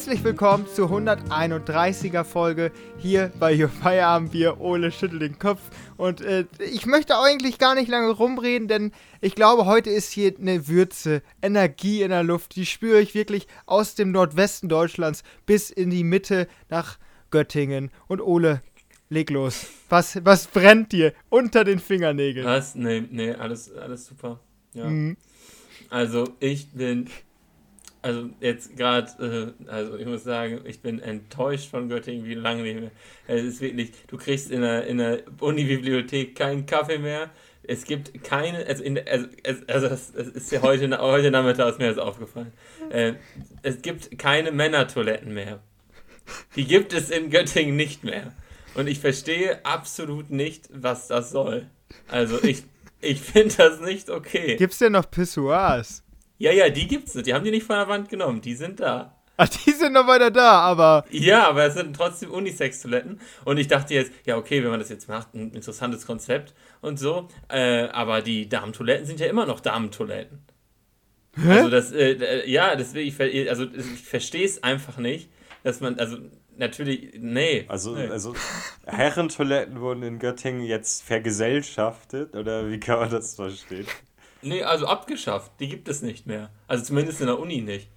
Herzlich willkommen zur 131er Folge hier bei Your Feierabendbier. Ole schüttelt den Kopf und ich möchte eigentlich gar nicht lange rumreden, denn ich glaube, heute ist hier eine Würze, Energie in der Luft. Die spüre ich wirklich aus dem Nordwesten Deutschlands bis in die Mitte nach Göttingen. Und Ole, leg los. Was brennt dir unter den Fingernägeln? Was? Nee, alles super. Ja. Also ich bin... Also jetzt gerade, ich muss sagen, ich bin enttäuscht von Göttingen, wie lange nicht mehr. Es ist wirklich, du kriegst in der Unibibliothek keinen Kaffee mehr. Es gibt keine, das ist ja heute Nachmittag ist mir das aufgefallen. Es gibt keine Männertoiletten mehr. Die gibt es in Göttingen nicht mehr. Und ich verstehe absolut nicht, was das soll. Also ich finde das nicht okay. Gibt's denn noch Pissoirs? Ja, die gibt's nicht. Die haben die nicht von der Wand genommen. Die sind da. Ach, die sind noch weiter da, aber... Ja, aber es sind trotzdem Unisex-Toiletten. Und ich dachte jetzt, ja okay, wenn man das jetzt macht, ein interessantes Konzept und so. Aber die Damentoiletten sind ja immer noch Damentoiletten. Hä? Also deswegen, ich verstehe es einfach nicht, dass man, also natürlich, nee. Also Herrentoiletten wurden in Göttingen jetzt vergesellschaftet, oder wie kann man das verstehen? Nee, also abgeschafft. Die gibt es nicht mehr. Also zumindest in der Uni nicht.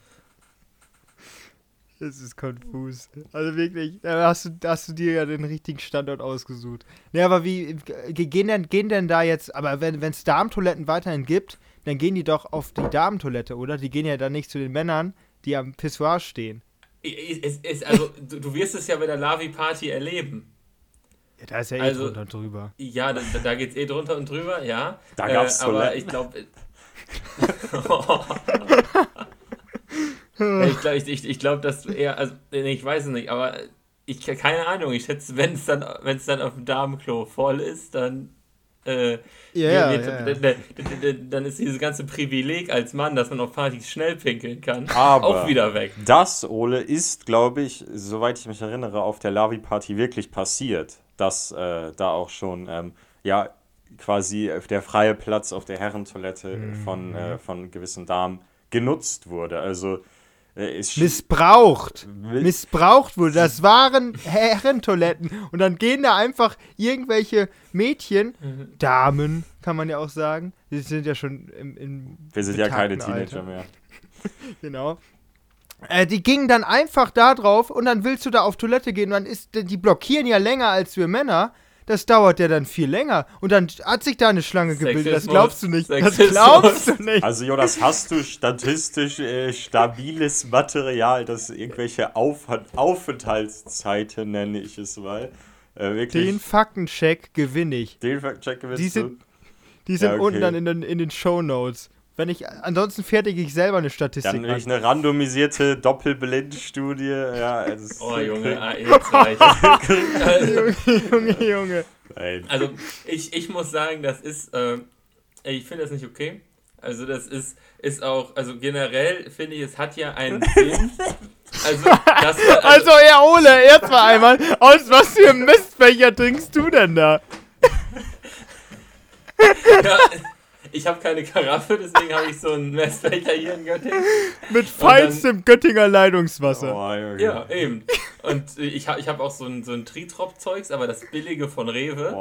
Das ist konfus. Also wirklich, da hast du dir ja den richtigen Standort ausgesucht. Nee, aber wie gehen denn da jetzt, aber wenn es Damentoiletten weiterhin gibt, dann gehen die doch auf die Damentoilette, oder? Die gehen ja dann nicht zu den Männern, die am Pissoir stehen. Du wirst es ja bei der Lavi-Party erleben. Ja, da ist ja drunter und drüber. Ja, da geht's drunter und drüber, ja. Da gab's Toiletten. Aber ich glaube... ich glaube, dass du eher... Also, ich weiß es nicht, aber keine Ahnung. Ich schätze, wenn es dann auf dem Damenklo voll ist, dann... Dann ist dieses ganze Privileg als Mann, dass man auf Partys schnell pinkeln kann, aber auch wieder weg. Das, Ole, ist, glaube ich, soweit ich mich erinnere, auf der Lavi-Party wirklich passiert, dass da auch schon, quasi der freie Platz auf der Herrentoilette von gewissen Damen genutzt wurde. Also Missbraucht wurde. Das waren Herrentoiletten. Und dann gehen da einfach irgendwelche Mädchen, Damen, kann man ja auch sagen. Die sind ja schon im wir sind ja keine Teenager Alter. mehr. Genau. Die gingen dann einfach da drauf und dann willst du da auf Toilette gehen und die blockieren ja länger als wir Männer. Das dauert ja dann viel länger. Und dann hat sich da eine Schlange gebildet. Das glaubst du nicht. Das glaubst du nicht. Also Jonas, hast du statistisch stabiles Material, das irgendwelche Aufenthaltszeiten, nenne ich es mal, wirklich... Den Faktencheck gewinne ich. Den Faktencheck gewinnst du? Die sind okay. Unten dann in den Shownotes. Ansonsten fertige ich selber eine Statistik. Dann eine randomisierte Doppelblindstudie. Ja, Junge, jetzt reicht. Junge. Nein. Also ich muss sagen, das ist, ich finde das nicht okay. Also das ist auch, also generell finde ich, es hat ja einen Sinn. Also Ole, erstmal einmal, aus was für einem Mistbecher trinkst du denn da? Ja, ich habe keine Karaffe, deswegen habe ich so einen Messbecher hier in Göttingen. Mit feinstem Göttinger Leitungswasser. Oh, okay. Ja, eben. Und ich hab auch so ein Tritrop-Zeugs, aber das billige von Rewe.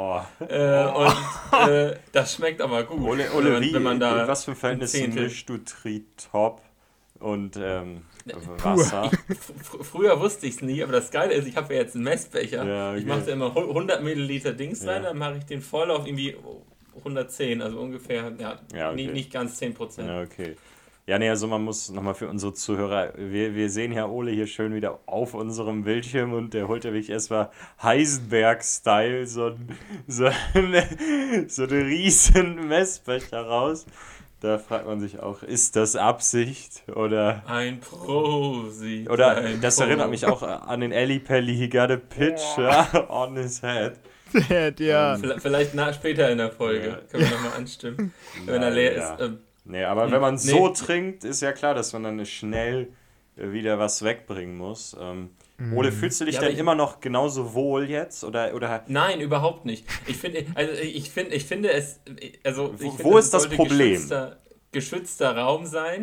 Das schmeckt aber gut. Ole, wenn man da was für ein Verhältnis mischst du Tritrop und Wasser? Früher wusste ich es nie, aber das Geile ist, ich habe ja jetzt einen Messbecher. Ja, okay. Ich mache da immer 100 Milliliter Dings rein, dann mache ich den voll auf irgendwie 110, also ungefähr, okay. Nicht ganz 10%. Ja, okay. Ja, nee, also man muss nochmal für unsere Zuhörer, wir sehen ja Ole hier schön wieder auf unserem Bildschirm und der holt ja wirklich erstmal Heisenberg-Style so eine riesen Messbecher raus. Da fragt man sich auch, ist das Absicht oder... Ein Prosit. Oder das erinnert mich auch an den Ellie Pelli, he got a pitch on his head. Ja. Vielleicht später in der Folge. Können wir nochmal anstimmen. Wenn er leer ist. Nee, aber wenn man so trinkt, ist ja klar, dass man dann schnell wieder was wegbringen muss. Ole, fühlst du dich denn immer noch genauso wohl jetzt? Oder? Nein, überhaupt nicht. Ich finde es. Also, wo ist das Problem? Geschützter Raum sein.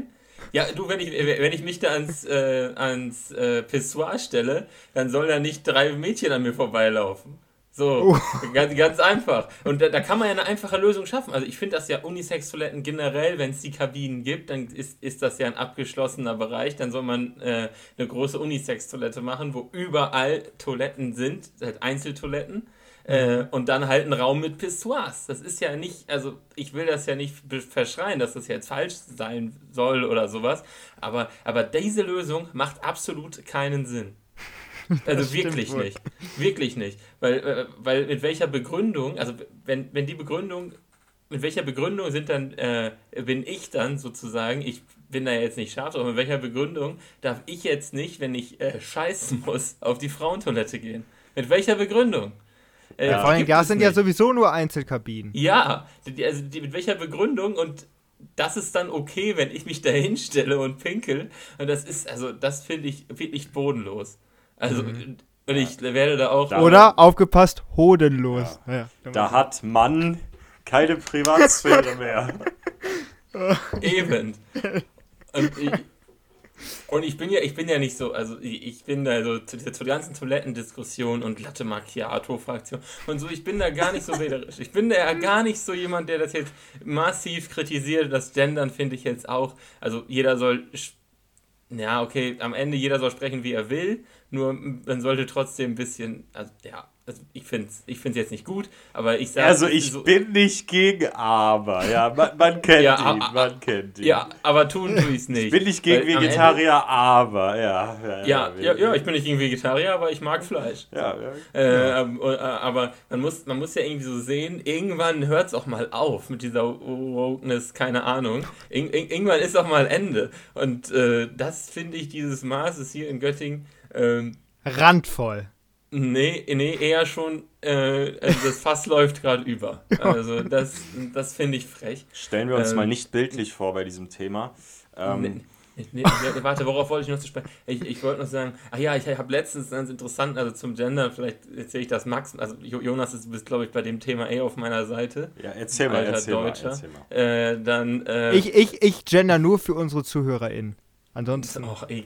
Ja, du, wenn ich mich da ans Pissoir stelle, dann sollen da nicht 3 Mädchen an mir vorbeilaufen. So, ganz einfach. Und da kann man ja eine einfache Lösung schaffen. Also ich finde das ja Unisex-Toiletten generell, wenn es die Kabinen gibt, dann ist das ja ein abgeschlossener Bereich. Dann soll man eine große Unisex-Toilette machen, wo überall Toiletten sind, halt Einzeltoiletten. Und dann halt ein Raum mit Pissoirs. Das ist ja nicht, also ich will das ja nicht verschreien, dass das jetzt falsch sein soll oder sowas. Aber diese Lösung macht absolut keinen Sinn. Also wirklich nicht. Wirklich nicht. Weil mit welcher Begründung, also wenn die Begründung, mit welcher Begründung bin ich dann sozusagen, ich bin da jetzt nicht scharf, aber mit welcher Begründung darf ich jetzt nicht, wenn ich scheißen muss, auf die Frauentoilette gehen? Mit welcher Begründung? Vor allem, da sind ja sowieso nur Einzelkabinen. Ja, mit welcher Begründung und das ist dann okay, wenn ich mich da hinstelle und pinkel. Und das finde ich wirklich bodenlos. Also, und ich werde da auch... Oder, aufgepasst, hodenlos. Ja. Da hat man keine Privatsphäre mehr. Eben. Und ich bin ja nicht so, also ich bin da so zur ganzen Toilettendiskussion und Latte Macchiato-Fraktion und so, ich bin da gar nicht so wählerisch. Ich bin da ja gar nicht so jemand, der das jetzt massiv kritisiert. Das Gendern finde ich jetzt auch, also jeder soll... Ja, okay, am Ende jeder soll sprechen, wie er will, nur man sollte trotzdem ein bisschen, also ja, also ich find's jetzt nicht gut, aber ich sage... Also ich bin nicht gegen aber, ja, man kennt ihn, man kennt ihn. Ja, aber tun tue ich's nicht. Ich bin nicht gegen Vegetarier, aber, ja, ich bin nicht gegen Vegetarier, aber ich mag Fleisch. Aber man muss ja irgendwie so sehen, irgendwann hört's auch mal auf mit dieser Wokeness, keine Ahnung. Irgendwann ist auch mal Ende. Und das finde ich, dieses Maß ist hier in Göttingen... randvoll. Nee, eher schon, also das Fass läuft gerade über. Also das finde ich frech. Stellen wir uns mal nicht bildlich vor bei diesem Thema. Warte, worauf wollte ich noch zu sprechen? Ich wollte noch sagen, ich habe letztens ganz interessant, also zum Gender, vielleicht erzähle ich das Max, also Jonas, du bist, glaube ich, bei dem Thema auf meiner Seite. Ja, erzähl mal. Ich gender nur für unsere ZuhörerInnen. Ansonsten...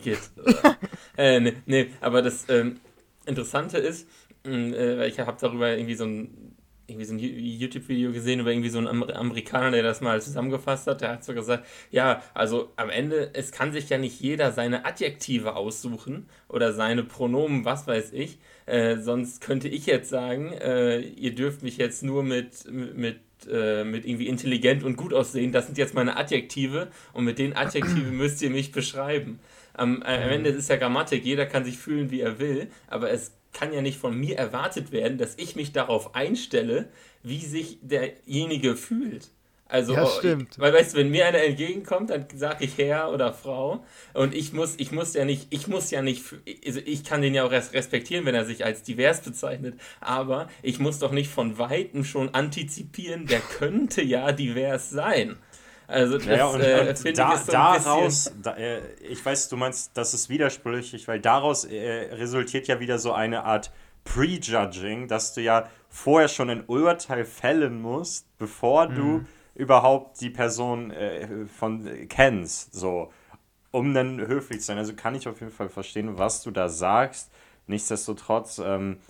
Nee, aber das... Interessante ist, ich habe darüber irgendwie so ein YouTube-Video gesehen über irgendwie so einen Amerikaner, der das mal zusammengefasst hat. Der hat so gesagt, ja, also am Ende, es kann sich ja nicht jeder seine Adjektive aussuchen oder seine Pronomen, was weiß ich. Sonst könnte ich jetzt sagen, ihr dürft mich jetzt nur mit irgendwie intelligent und gut aussehen. Das sind jetzt meine Adjektive und mit den Adjektiven müsst ihr mich beschreiben. Am Ende ist es ja Grammatik, jeder kann sich fühlen, wie er will, aber es kann ja nicht von mir erwartet werden, dass ich mich darauf einstelle, wie sich derjenige fühlt. Also, ja, stimmt. Weil, weißt du, wenn mir einer entgegenkommt, dann sage ich Herr oder Frau und ich kann den ja auch respektieren, wenn er sich als divers bezeichnet, aber ich muss doch nicht von Weitem schon antizipieren, der könnte ja divers sein. Also das finde ich ist so ein bisschen... Ich weiß, du meinst, das ist widersprüchlich, weil daraus resultiert ja wieder so eine Art Prejudging, dass du ja vorher schon ein Urteil fällen musst, bevor du überhaupt die Person kennst, so, um dann höflich zu sein. Also kann ich auf jeden Fall verstehen, was du da sagst. Nichtsdestotrotz,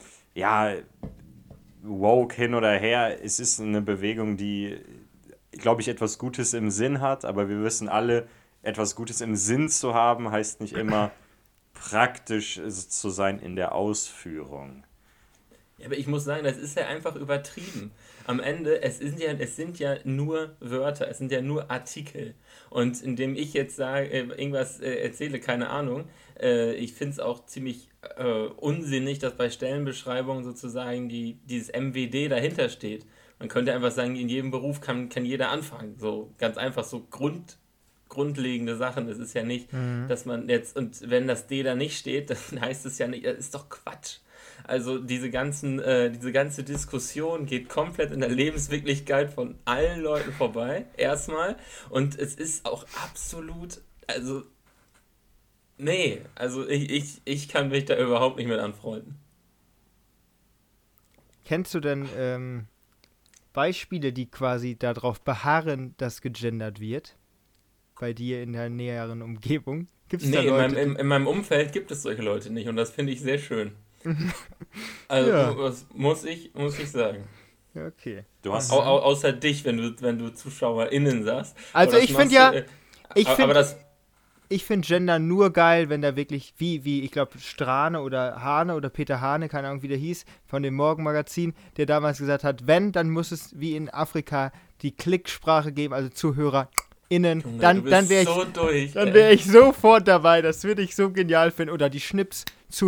woke hin oder her, es ist eine Bewegung, die, glaube ich, etwas Gutes im Sinn hat, aber wir wissen alle, etwas Gutes im Sinn zu haben, heißt nicht immer praktisch zu sein in der Ausführung. Ja, aber ich muss sagen, das ist ja einfach übertrieben. Am Ende, es sind ja nur Wörter, es sind ja nur Artikel. Und indem ich jetzt sage, irgendwas erzähle, keine Ahnung, ich finde es auch ziemlich unsinnig, dass bei Stellenbeschreibungen sozusagen dieses MWD dahinter steht. Man könnte einfach sagen, in jedem Beruf kann jeder anfangen. So ganz einfach, so grundlegende Sachen. Es ist ja nicht, dass man jetzt, und wenn das D da nicht steht, dann heißt es ja nicht, das ist doch Quatsch. Also diese ganze Diskussion geht komplett in der Lebenswirklichkeit von allen Leuten vorbei, erstmal. Und es ist auch absolut, also, nee, also ich kann mich da überhaupt nicht mit anfreunden. Kennst du denn Beispiele, die quasi darauf beharren, dass gegendert wird? bei dir in der näheren Umgebung? Gibt's Nee, da Leute, in meinem Umfeld gibt es solche Leute nicht und das finde ich sehr schön. Also, Ja. das muss ich sagen. Ja, okay. Du hast, Außer dich, wenn du ZuschauerInnen sagst. Also Aber das ich finde machst ja, du, ich aber finde das, ich find Gender nur geil, wenn da wirklich, wie ich glaube, Strane oder Hane oder Peter Hane, keine Ahnung, wie der hieß, von dem Morgenmagazin, der damals gesagt hat, wenn, dann muss es wie in Afrika die Klicksprache geben, also ZuhörerInnen, Junge, dann du bist wäre ich, so durch. dann wäre ich sofort dabei, das würde ich so genial finden. Oder die Schnips,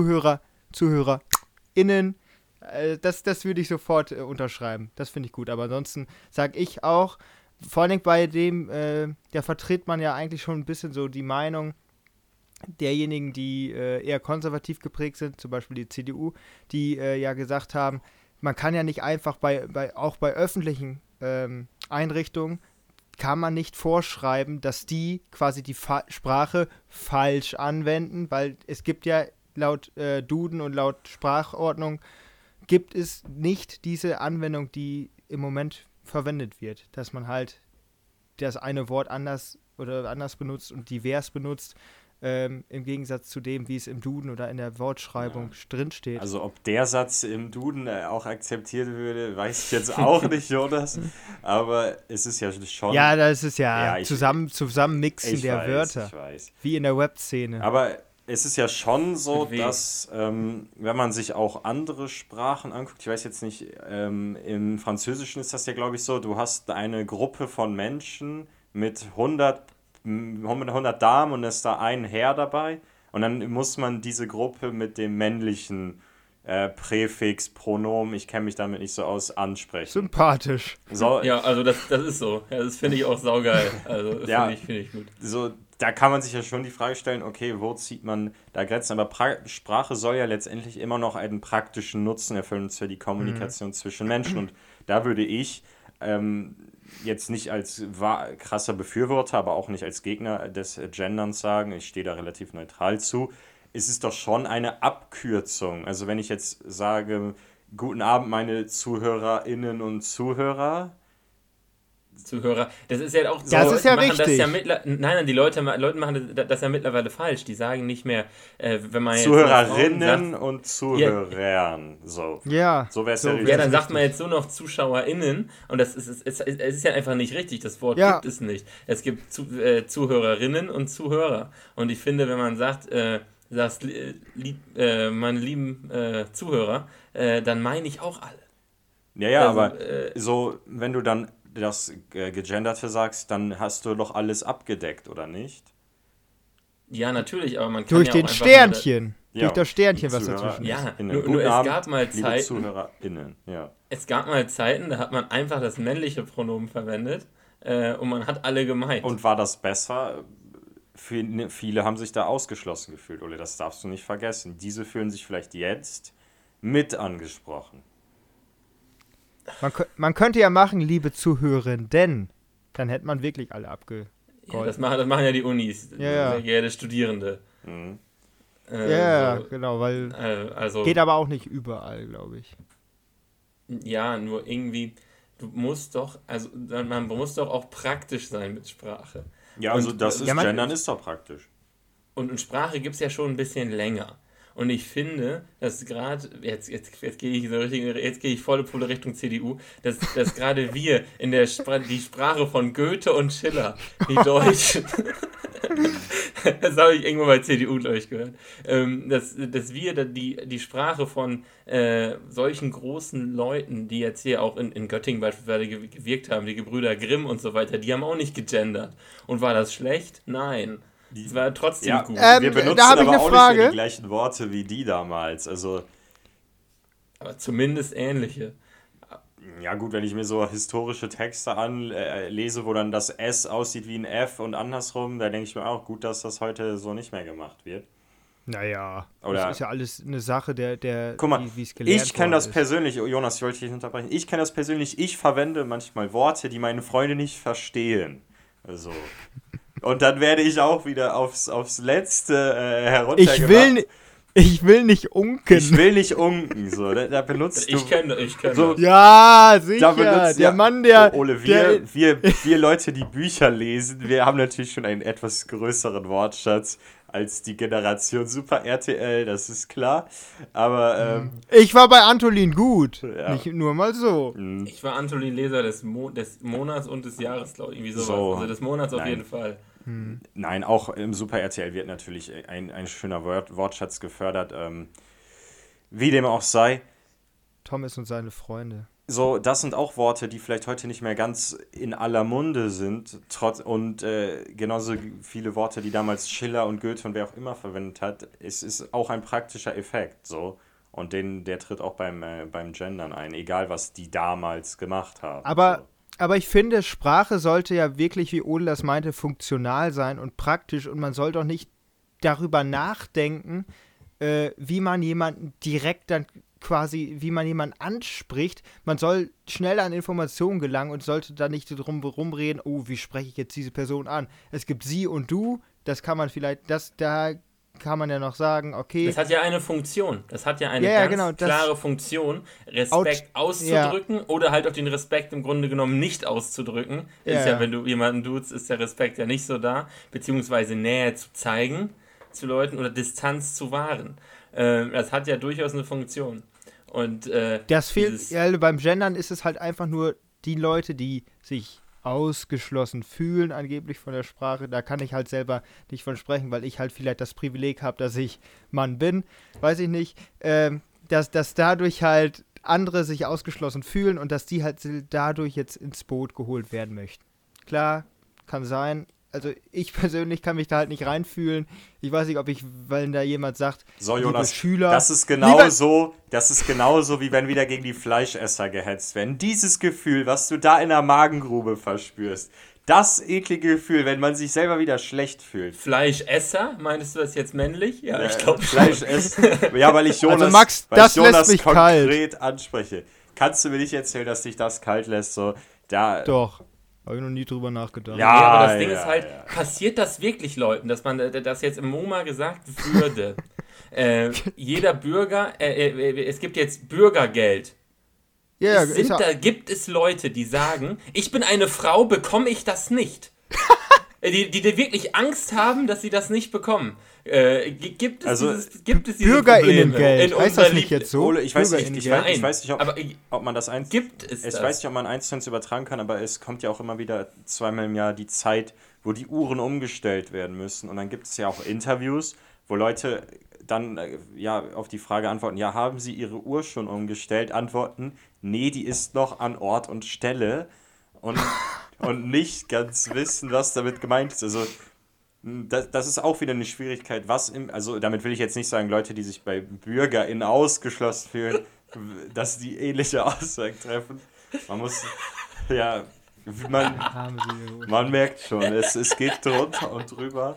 ZuhörerInnen, das würde ich sofort unterschreiben. Das finde ich gut. Aber ansonsten sage ich auch, vor allem bei dem, da vertritt man ja eigentlich schon ein bisschen so die Meinung derjenigen, die eher konservativ geprägt sind, zum Beispiel die CDU, die ja gesagt haben, man kann ja nicht einfach auch bei öffentlichen Einrichtungen kann man nicht vorschreiben, dass die quasi die Sprache falsch anwenden, weil es gibt ja laut Duden und laut Sprachordnung gibt es nicht diese Anwendung, die im Moment verwendet wird, dass man halt das eine Wort anders benutzt und divers benutzt, im Gegensatz zu dem, wie es im Duden oder in der Wortschreibung drinsteht. also ob der Satz im Duden auch akzeptiert würde, weiß ich jetzt auch nicht, Jonas. Aber es ist ja schon... Ja, das ist ja, Ja, Zusammenmixen der weiß, Wörter, ich weiß. wie in der Webszene. Aber es ist ja schon so, Wie? dass, wenn man sich auch andere Sprachen anguckt, ich weiß jetzt nicht, im Französischen ist das ja, glaube ich, so, du hast eine Gruppe von Menschen mit 100 Damen und ist da ein Herr dabei und dann muss man diese Gruppe mit dem männlichen Präfix, Pronomen, ich kenne mich damit nicht so aus, ansprechen. Sympathisch. So, Ja, also das ist so. Ja, das finde ich auch saugeil. Also das Ja. finde ich gut. so, da kann man sich ja schon die Frage stellen, okay, wo zieht man da Grenzen? Aber Sprache soll ja letztendlich immer noch einen praktischen Nutzen erfüllen, und zwar die Kommunikation zwischen Menschen. Und da würde ich jetzt nicht als krasser Befürworter, aber auch nicht als Gegner des Genderns sagen, ich stehe da relativ neutral zu, es ist doch schon eine Abkürzung. Also wenn ich jetzt sage, guten Abend meine ZuhörerInnen und Zuhörer, Zuhörer. Das ist ja auch so. Das ist ja die machen richtig. Das ja nein, die Leute machen das ja mittlerweile falsch. Die sagen nicht mehr, wenn man jetzt Zuhörerinnen sagt, und Zuhörern. So. Ja. So wäre es so ja wär's richtig. ja, dann sagt richtig. man jetzt nur noch ZuschauerInnen und das ist ja einfach nicht richtig. Das Wort Ja. gibt es nicht. Es gibt Zuhörerinnen und Zuhörer. Und ich finde, wenn man sagt, meine lieben Zuhörer, dann meine ich auch alle. Ja, Also, aber so, wenn du dann das Gegenderte sagst, dann hast du doch alles abgedeckt, oder nicht? Ja, natürlich, aber man kann Durch ja den auch einfach Sternchen. Ja, Durch das Sternchen, die was Zuhörer- dazwischen ist. Ja, Innen. nur Guten es Abend, gab mal liebe Zeiten, ZuhörerInnen, ja. es gab mal Zeiten, da hat man einfach das männliche Pronomen verwendet und man hat alle gemeint. Und war das besser? Viele haben sich da ausgeschlossen gefühlt, Ole, das darfst du nicht vergessen. Diese fühlen sich vielleicht jetzt mit angesprochen. Man könnte ja machen, liebe Zuhörenden. Dann hätte man wirklich alle abgegolten. Ja, das machen ja die Unis, Ja. sehr geehrte Studierende. Mhm. Ja, So, genau, weil also, geht aber auch nicht überall, glaube ich. ja, nur irgendwie, man muss doch auch praktisch sein mit Sprache. Ja, also Und, das ist ja, man- Gendern ist doch praktisch. Und Sprache gibt es ja schon ein bisschen länger. Und ich finde, dass gerade, jetzt gehe ich so richtig, jetzt gehe ich volle Pulle Richtung CDU, dass gerade wir in der die Sprache von Goethe und Schiller, die Deutschen, das habe ich irgendwo bei CDU, glaube ich, gehört, dass wir die Sprache von solchen großen Leuten, die jetzt hier auch in Göttingen beispielsweise gewirkt haben, die Gebrüder Grimm und so weiter, die haben auch nicht gegendert. Und war das schlecht? Nein. Es war trotzdem Ja, gut. wir benutzen da hab ich aber eine auch Frage. nicht mehr die gleichen Worte wie die damals. Also, Aber zumindest ähnliche. ja gut, wenn ich mir so historische Texte anlese, wo dann das S aussieht wie ein F und andersrum, da denke ich mir auch, gut, dass das heute so nicht mehr gemacht wird. Naja, Oder- das ist ja alles eine Sache, Guck mal, wie es gelernt ich kenne das worden ist. persönlich, oh, Jonas, ich wollte dich nicht unterbrechen, ich kenne das persönlich, ich verwende manchmal Worte, die meine Freunde nicht verstehen. Also... Und dann werde ich auch wieder aufs Letzte heruntergemacht. Ich will nicht unken. Ich will nicht unken, so. Da benutzt du... Ich kenne. So, ja, sicher. da benutzt, der Mann, der... So, Ole, wir Leute, die Bücher lesen, wir haben natürlich schon einen etwas größeren Wortschatz als die Generation Super RTL, das ist klar. Aber, Ich war bei Antolin gut. Ja. Nicht nur mal so. Ich war Antolin-Leser des Monats und des Jahres, glaube ich, irgendwie sowas. So. Also des Monats auf Nein. jeden Fall. Nein, auch im Super RTL wird natürlich ein schöner Wortschatz gefördert. Wie dem auch sei. Thomas und seine Freunde. So, das sind auch Worte, die vielleicht heute nicht mehr ganz in aller Munde sind. Und genauso viele Worte, die damals Schiller und Goethe und wer auch immer verwendet hat. Es ist auch ein praktischer Effekt. So. Und der tritt auch beim Gendern ein, egal was die damals gemacht haben. Aber ich finde, Sprache sollte ja wirklich, wie Ole das meinte, funktional sein und praktisch. Und man soll doch nicht darüber nachdenken, wie man jemanden direkt dann quasi, wie man jemanden anspricht. Man soll schnell an Informationen gelangen und sollte da nicht drum reden, oh, wie spreche ich jetzt diese Person an? Es gibt sie und du, das kann man vielleicht, da kann man ja noch sagen, okay. Das hat ja eine Funktion. Das hat ja eine klare Funktion, Respekt auszudrücken oder halt auch den Respekt im Grunde genommen nicht auszudrücken. Ist ja, wenn du jemanden duzt, ist der Respekt ja nicht so da, beziehungsweise Nähe zu zeigen zu Leuten oder Distanz zu wahren. Das hat ja durchaus eine Funktion. Und das fehlt, beim Gendern ist es halt einfach nur die Leute, die sich ausgeschlossen fühlen, angeblich von der Sprache. Da kann ich halt selber nicht von sprechen, weil ich halt vielleicht das Privileg habe, dass ich Mann bin. Weiß ich nicht. Dass dadurch halt andere sich ausgeschlossen fühlen und dass die halt dadurch jetzt ins Boot geholt werden möchten. Klar, kann sein. Also ich persönlich kann mich da halt nicht reinfühlen. Ich weiß nicht, weil da jemand sagt, so Jonas, Schüler, das ist genauso, wie wenn wieder gegen die Fleischesser gehetzt werden. Dieses Gefühl, was du da in der Magengrube verspürst, das eklige Gefühl, wenn man sich selber wieder schlecht fühlt. Fleischesser? Meinst du das jetzt männlich? Ja, ich glaube Fleischesser. Ja, weil ich Jonas, also Max, das lässt mich konkret anspreche. Kannst du mir nicht erzählen, dass dich das kalt lässt? So, Doch. Habe ich noch nie drüber nachgedacht. Ja, aber das Ding ist halt, passiert das wirklich Leuten, dass man das jetzt im MoMA gesagt würde? Jeder Bürger, es gibt jetzt Bürgergeld. Ja, gibt es Leute, die sagen, ich bin eine Frau, bekomme ich das nicht? die wirklich Angst haben, dass sie das nicht bekommen. Gibt es diese Bürgerinnengeld, heißt das nicht jetzt so? Ole, ich weiß nicht, ob man das eins zu eins übertragen kann, aber es kommt ja auch immer wieder zweimal im Jahr die Zeit, wo die Uhren umgestellt werden müssen. Und dann gibt es ja auch Interviews, wo Leute dann auf die Frage antworten, ja, haben Sie Ihre Uhr schon umgestellt? Antworten, nee, die ist noch an Ort und Stelle und nicht ganz wissen, was damit gemeint ist. Also das ist auch wieder eine Schwierigkeit, also damit will ich jetzt nicht sagen, Leute, die sich bei BürgerInnen ausgeschlossen fühlen, dass die ähnliche Aussagen treffen. Man muss, man merkt schon, es geht drunter und drüber.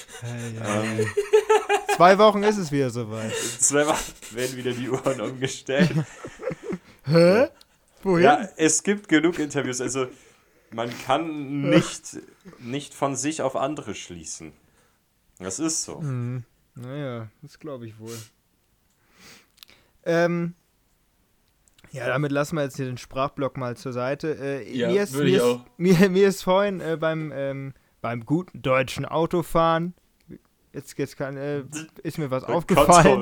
2 Wochen ist es wieder soweit. 2 Wochen werden wieder die Uhren umgestellt. Hä? Wohin? Ja, es gibt genug Interviews, also man kann nicht von sich auf andere schließen. Das ist so. Naja, das glaube ich wohl. Damit lassen wir jetzt hier den Sprachblock mal zur Seite. Mir ist vorhin beim guten deutschen Autofahren ist mir was aufgefallen.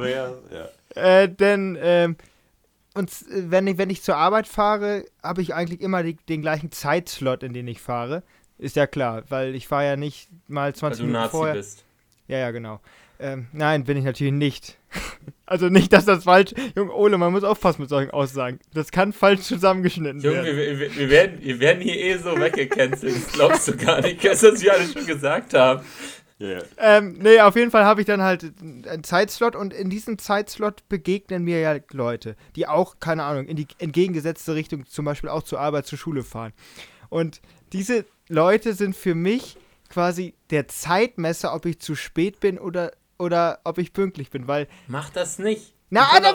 Wenn ich zur Arbeit fahre, habe ich eigentlich immer den gleichen Zeitslot, in den ich fahre. Ist ja klar, weil ich fahre ja nicht mal 20 Minuten vorher. Weil du Nazi bist. Ja, genau. Nein, bin ich natürlich nicht. Also nicht, dass das falsch... Junge, Ole, man muss aufpassen mit solchen Aussagen. Das kann falsch zusammengeschnitten werden. Junge, wir werden hier so weggecancelt. Das glaubst du gar nicht. Das, was wir alle schon gesagt haben. Yeah. Auf jeden Fall habe ich dann halt einen Zeitslot und in diesem Zeitslot begegnen mir ja Leute, die auch, keine Ahnung, in die entgegengesetzte Richtung zum Beispiel auch zur Arbeit, zur Schule fahren. Und diese Leute sind für mich quasi der Zeitmesser, ob ich zu spät bin oder ob ich pünktlich bin, weil... Mach das nicht.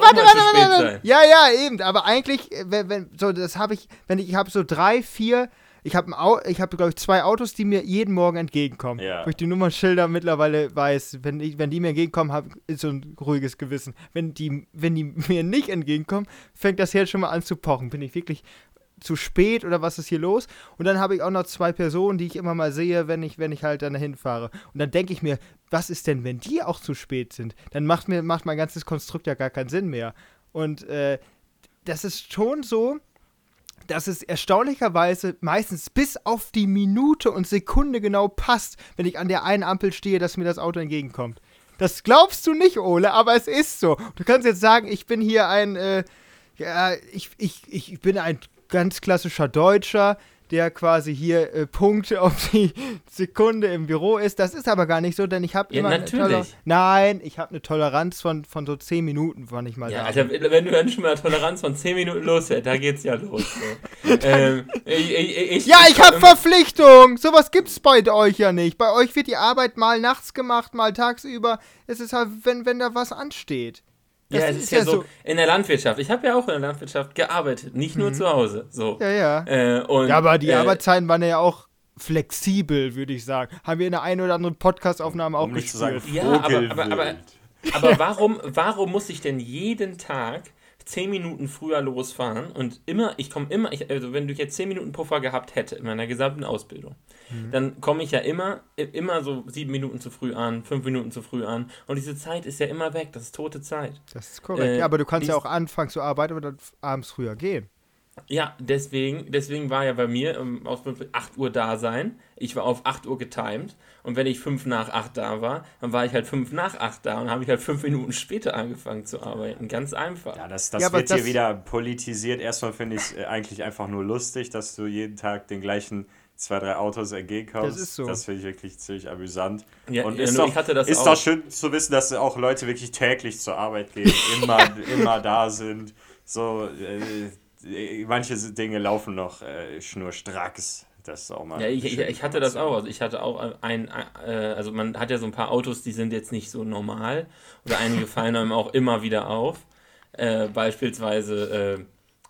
Warte. Ja, eben, aber eigentlich, ich habe so 3, 4 ich habe, glaube ich, 2 Autos, die mir jeden Morgen entgegenkommen. Ja. Wo ich die Nummernschilder mittlerweile weiß, wenn die mir entgegenkommen, ist so ein ruhiges Gewissen. Wenn die mir nicht entgegenkommen, fängt das Herz schon mal an zu pochen. Bin ich wirklich zu spät oder was ist hier los? Und dann habe ich auch noch 2 Personen, die ich immer mal sehe, wenn ich halt dann dahin fahre. Und dann denke ich mir, was ist denn, wenn die auch zu spät sind? Dann macht mein ganzes Konstrukt ja gar keinen Sinn mehr. Und das ist schon so, dass es erstaunlicherweise meistens bis auf die Minute und Sekunde genau passt, wenn ich an der einen Ampel stehe, dass mir das Auto entgegenkommt. Das glaubst du nicht, Ole, aber es ist so. Du kannst jetzt sagen, ich bin hier ich bin ein ganz klassischer Deutscher, der quasi hier Punkte auf die Sekunde im Büro ist. Das ist aber gar nicht so, denn ich habe immer ich habe eine Toleranz von so 10 Minuten, wann ich mal sage. Alter, wenn du dann schon mal eine Toleranz von 10 Minuten losfährst, da geht's ja los. So. Ich habe Verpflichtung! Sowas gibt's bei euch ja nicht. Bei euch wird die Arbeit mal nachts gemacht, mal tagsüber. Es ist halt, wenn da was ansteht. Das es ist ja so in der Landwirtschaft. Ich habe ja auch in der Landwirtschaft gearbeitet, nicht nur zu Hause. So. Ja. Aber die Arbeitszeiten waren ja auch flexibel, würde ich sagen. Haben wir in der einen oder anderen Podcast-Aufnahme auch gespürt. Ja, aber warum muss ich denn jeden Tag 10 Minuten früher losfahren und also wenn du jetzt 10 Minuten Puffer gehabt hätte in meiner gesamten Ausbildung, dann komme ich ja immer so 7 Minuten zu früh an, 5 Minuten zu früh an und diese Zeit ist ja immer weg, das ist tote Zeit. Das ist korrekt, ja, aber du kannst ja auch anfangen zu arbeiten und dann abends früher gehen. Ja, deswegen war ja bei mir im Ausbildung 8 Uhr da sein. Ich war auf 8 Uhr getimed und wenn ich 5 nach 8 da war, dann war ich halt 5 nach 8 da und habe ich halt 5 Minuten später angefangen zu arbeiten. Ganz einfach. Ja, das wird hier wieder politisiert. Erstmal finde ich es eigentlich einfach nur lustig, dass du jeden Tag den gleichen 2, 3 Autos entgegenkommst. Das ist so. Das finde ich wirklich ziemlich amüsant. Ja, und ich hatte das ist auch. Doch schön zu wissen, dass auch Leute wirklich täglich zur Arbeit gehen, immer da sind. So, manche Dinge laufen noch schnurstracks. Das ist auch mal. Ja, ich hatte das auch. Also ich hatte auch also man hat ja so ein paar Autos, die sind jetzt nicht so normal. Oder einige fallen einem auch immer wieder auf. Beispielsweise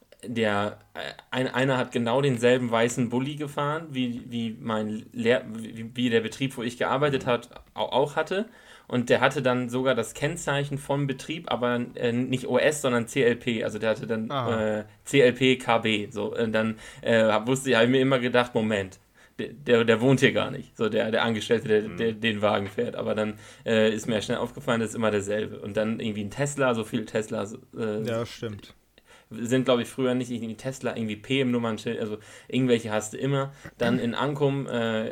einer hat genau denselben weißen Bulli gefahren, wie der Betrieb, wo ich gearbeitet habe, auch hatte. Und der hatte dann sogar das Kennzeichen vom Betrieb, aber nicht OS, sondern CLP. Also der hatte dann CLP KB. So. Und dann habe ich mir immer gedacht, Moment, der wohnt hier gar nicht. So der Angestellte, der den Wagen fährt. Aber dann ist mir schnell aufgefallen, das ist immer derselbe. Und dann irgendwie ein Tesla, so viele Teslas. Ja, stimmt. Sind, glaube ich, früher nicht irgendwie Tesla, irgendwie P im Nummernschild, also irgendwelche hast du immer. Dann in Ankum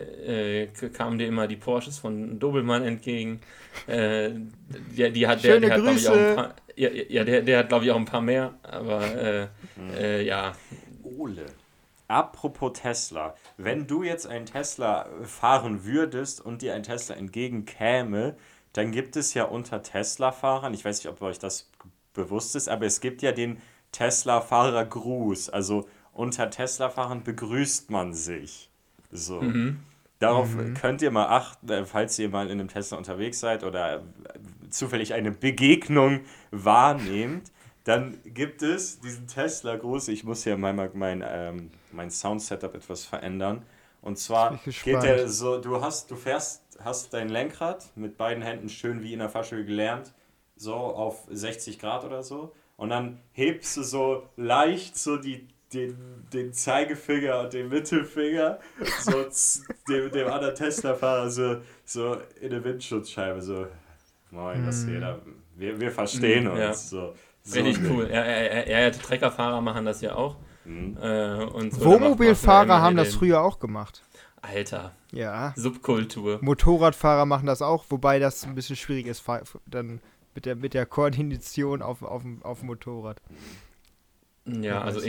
kamen dir immer die Porsches von Dobelmann entgegen. Der hat, glaube ich, auch ein paar, der hat, glaube ich, auch ein paar mehr, aber ja. Ole, apropos Tesla, wenn du jetzt einen Tesla fahren würdest und dir ein Tesla entgegenkäme, dann gibt es ja unter Tesla-Fahrern, ich weiß nicht, ob euch das bewusst ist, aber es gibt ja den Tesla-Fahrer-Gruß. Also unter Tesla-Fahrern begrüßt man sich. So. Darauf könnt ihr mal achten, falls ihr mal in einem Tesla unterwegs seid oder zufällig eine Begegnung wahrnehmt. Dann gibt es diesen Tesla-Gruß. Ich muss hier mein Sound-Setup etwas verändern. Und zwar geht der so, du hast dein Lenkrad mit beiden Händen schön wie in der Fahrschule gelernt, so auf 60 Grad oder so. Und dann hebst du so leicht so den Zeigefinger und den Mittelfinger so dem anderen Tesla-Fahrer so in der Windschutzscheibe so, moin, was geht da? Wir verstehen uns. Ja. So richtig cool. Ja, die Treckerfahrer machen das ja auch. Und so, Wohnmobilfahrer haben das früher auch gemacht. Alter. Ja. Subkultur. Motorradfahrer machen das auch, wobei das ein bisschen schwierig ist, dann mit der Koordination auf dem Motorrad. Ja, also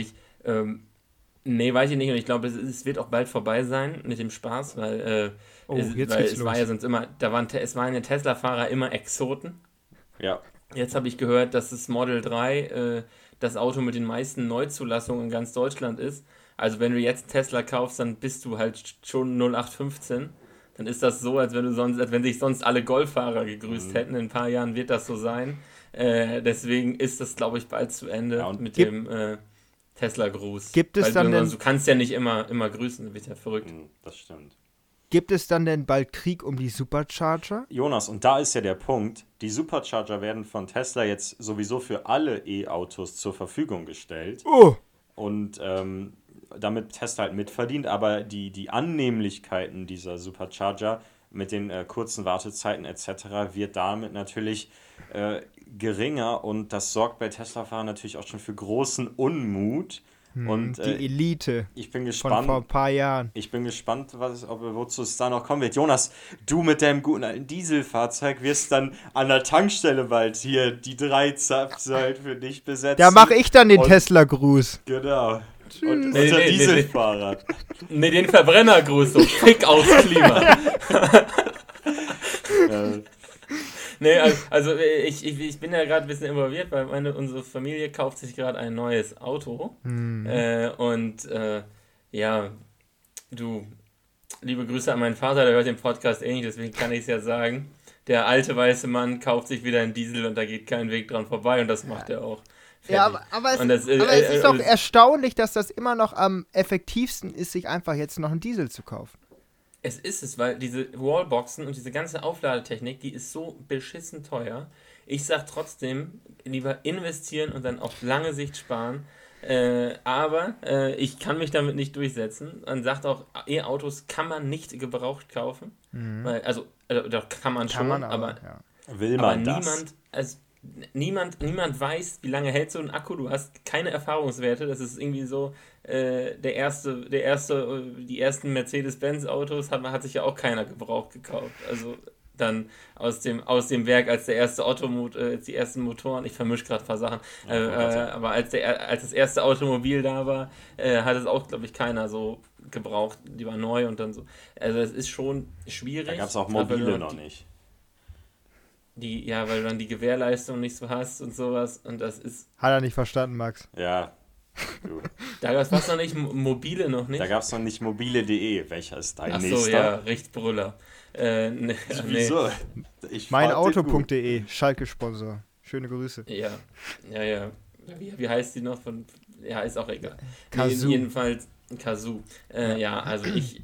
nee, weiß ich nicht und ich glaube, es wird auch bald vorbei sein mit dem Spaß, weil es war ja sonst immer, es waren ja Tesla-Fahrer immer Exoten. Ja. Jetzt habe ich gehört, dass das Model 3 das Auto mit den meisten Neuzulassungen in ganz Deutschland ist. Also wenn du jetzt Tesla kaufst, dann bist du halt schon 0815. Dann ist das so, als wenn sich sonst alle Golffahrer gegrüßt hätten. In ein paar Jahren wird das so sein. Deswegen ist das, glaube ich, bald zu Ende mit dem Tesla-Gruß. Gibt es dann denn... Du kannst ja nicht immer grüßen, du bist ja verrückt. Das stimmt. Gibt es dann denn bald Krieg um die Supercharger? Jonas, und da ist ja der Punkt, die Supercharger werden von Tesla jetzt sowieso für alle E-Autos zur Verfügung gestellt. Oh! Und damit Tesla halt mitverdient, aber die Annehmlichkeiten dieser Supercharger mit den kurzen Wartezeiten etc. wird damit natürlich geringer und das sorgt bei Tesla-Fahrern natürlich auch schon für großen Unmut. Und, die Elite ich bin gespannt, von vor ein paar Jahren. Ich bin gespannt, wozu es da noch kommen wird. Jonas, du mit deinem guten alten Dieselfahrzeug wirst dann an der Tankstelle bald hier die 3 Zapfsäulen für dich besetzen. Da mache ich dann den Tesla-Gruß. Genau. Und unser Dieselfahrer. Nee, den Verbrennergruß, so Fick aufs Klima. Nee, also ich bin ja gerade ein bisschen involviert, weil unsere Familie kauft sich gerade ein neues Auto. Ja, du, liebe Grüße an meinen Vater, der hört den Podcast eh nicht, deswegen kann ich es ja sagen. Der alte weiße Mann kauft sich wieder einen Diesel und da geht kein Weg dran vorbei und das macht er auch. Fertig. Ja, aber es ist doch erstaunlich, dass das immer noch am effektivsten ist, sich einfach jetzt noch einen Diesel zu kaufen. Es ist es, weil diese Wallboxen und diese ganze Aufladetechnik, die ist so beschissen teuer. Ich sag trotzdem, lieber investieren und dann auf lange Sicht sparen. Aber ich kann mich damit nicht durchsetzen. Man sagt auch, E-Autos kann man nicht gebraucht kaufen. Weil, doch kann man schon, aber will man das? Niemand weiß, wie lange hält so ein Akku. Du hast keine Erfahrungswerte. Das ist irgendwie so, die ersten Mercedes-Benz-Autos hat sich ja auch keiner gebraucht gekauft. Also dann aus dem Werk als der erste die ersten Motoren, ich vermische gerade ein paar Sachen, aber als das erste Automobil da war, hat es auch, glaube ich, keiner so gebraucht. Die war neu und dann so. Also es ist schon schwierig. Da gab es auch Mobile noch nicht. Weil du dann die Gewährleistung nicht so hast und sowas und das ist... Hat er nicht verstanden, Max. Ja. Da gab es noch nicht, Mobile noch nicht. Da gab es noch nicht mobile.de. Welcher ist dein nächster? Achso, ja, Richtbrüller. Wieso? Meinauto.de, Schalke-Sponsor. Schöne Grüße. Ja. Wie heißt die noch? Ja, ist auch egal. Kazoo. Jedenfalls Kazoo. Also